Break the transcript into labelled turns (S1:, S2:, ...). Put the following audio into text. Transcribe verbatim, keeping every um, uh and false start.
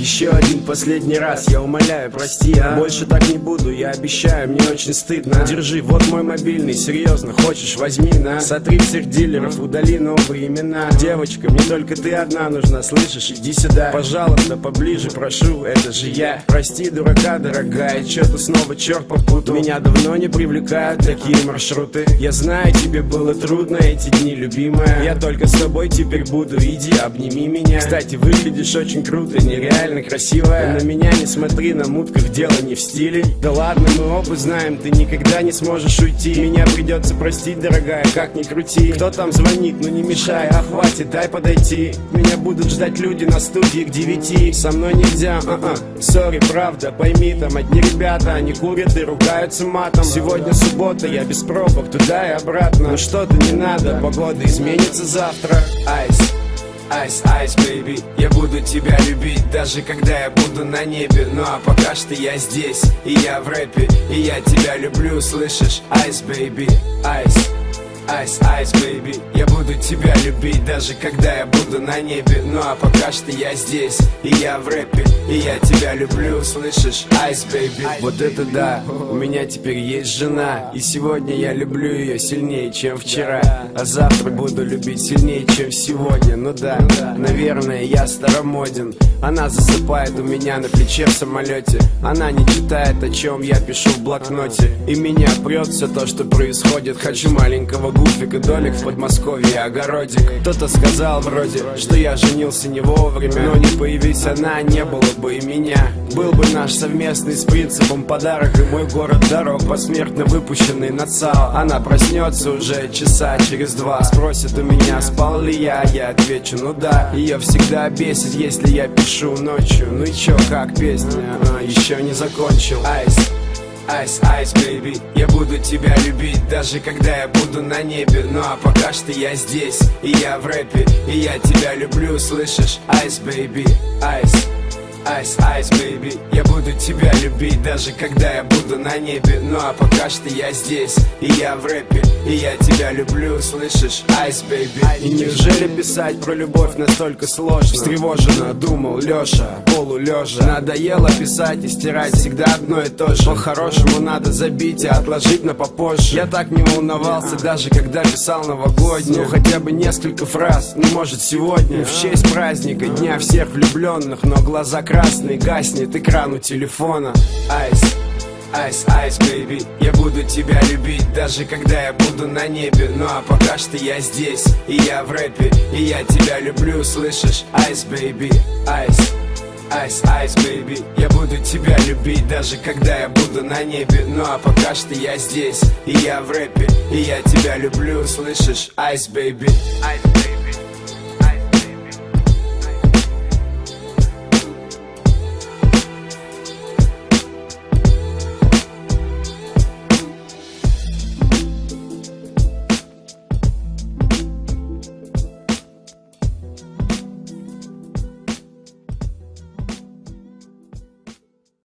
S1: Еще один последний раз, я умоляю, прости, а больше так не буду, я обещаю, мне очень стыдно. Держи, вот мой мобильный, серьезно, хочешь, возьми, на. Сотри всех дилеров, удали новые имена. Девочка, мне только ты одна нужна, слышишь, иди сюда. Пожалуйста, поближе, прошу, это же я. Прости, дурака, дорогая, чё-то снова черт попутал. Меня давно не привлекают такие маршруты. Я знаю, тебе было трудно эти дни, любимая. Я только с тобой теперь буду, иди, обними меня. Кстати, выглядишь очень круто, нереально красивая. На меня не смотри, на мутках дело не в стиле. Да ладно, мы оба знаем, ты никогда не сможешь уйти. Меня придется простить, дорогая, как ни крути. Кто там звонит, ну не мешай, а хватит, дай подойти. Меня будут ждать люди на студии к девяти. Со мной нельзя, а-а, сори, правда, пойми, там одни ребята, они курят и ругаются матом. Сегодня суббота, я без пробок, туда и обратно. Ну что-то не надо, погода изменится завтра. Айс, айс, айс, бэйби, я буду тебя любить, даже когда я буду на небе. Ну а пока что я здесь, и я в рэпе, и я тебя люблю, слышишь? Айс, бэйби, айс. Айс, айс, бэйби, я буду тебя любить, даже когда я буду на небе. Ну а пока что я здесь, и я в рэпе, и я тебя люблю, слышишь? Айс, бэйби. Вот это да, у меня теперь есть жена, и сегодня я люблю ее сильнее, чем вчера. А завтра буду любить сильнее, чем сегодня. Ну да, наверное, я старомоден. Она засыпает у меня на плече в самолете. Она не читает, о чем я пишу в блокноте. И меня прет все то, что происходит. Хочу маленького гуфика, домик в Подмосковье, огородик. Кто-то сказал вроде, что я женился не вовремя. Но не появись она, не было бы и меня. Был бы наш совместный с принципом подарок. И мой город дорог, посмертно выпущенный на ЦАО. Она проснется уже часа через два. Спросит у меня, спал ли я, я отвечу, ну да. Ее всегда бесит, если я пишу ночью. Ну и чё, как песня, а, еще не закончил. Айс, айс, айс, бэйби, я буду тебя любить, даже когда я буду на небе. Ну а пока что я здесь, и я в рэпе, и я тебя люблю, слышишь? Айс, бэйби, айс. Айс, айс, бэйби, я буду тебя любить, даже когда я буду на небе. Ну а пока что я здесь, и я в рэпе, и я тебя люблю, слышишь? Айс, бэйби. И неужели писать про любовь настолько сложно? Встревоженно думал Леша, полулежа. Надоело писать и стирать всегда одно и то же. По-хорошему надо забить и отложить на попозже. Я так не волновался, даже когда писал новогоднюю. Ну хотя бы несколько фраз, ну может сегодня в честь праздника, дня всех влюбленных. Но глаза красный, гаснет экран у телефона. Айс, айс, айс, бэйби, я буду тебя любить, даже когда я буду на небе. Ну а пока что я здесь, и я в рэпе, и я тебя люблю, слышишь? Айс, бэйби, айс. Айс, айс, бэйби, я буду тебя любить, даже когда я буду на небе. Ну а пока что я здесь, и я в рэпе, и я тебя люблю, слышишь? Айс, бэйби.